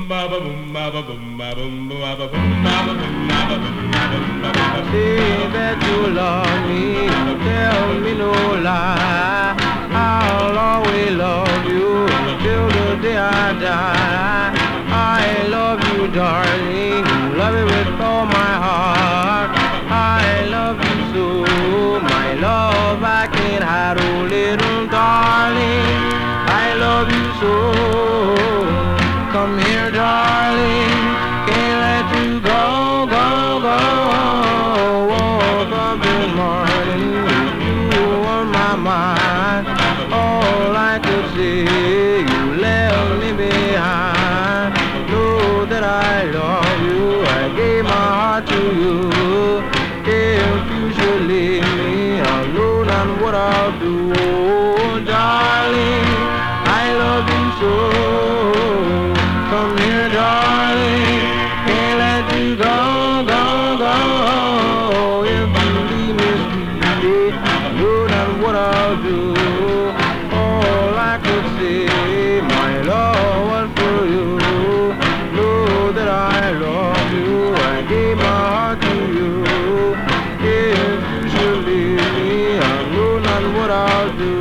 Say that you love me, tell me no lie. I'll always love you till the day I die. I love you, darling, love it with all my heart. I love you so, my love I can't hide, oh little darling. I love you so, come here, darling, can't let you go, go, go. Woke up this morning with you on my mind. All I could see, you left me behind. Know that I love you, I gave my heart to you. If you should leave me, I'll know not what I'll do. Oh, darling, I love you so. Come here, darling, can't let you go, go, go. If you leave me, sweetie, I know not what I'll do. All I could say, my love was for you. Know that I love you, I gave my heart to you. If you should leave me, I know not what I'll do.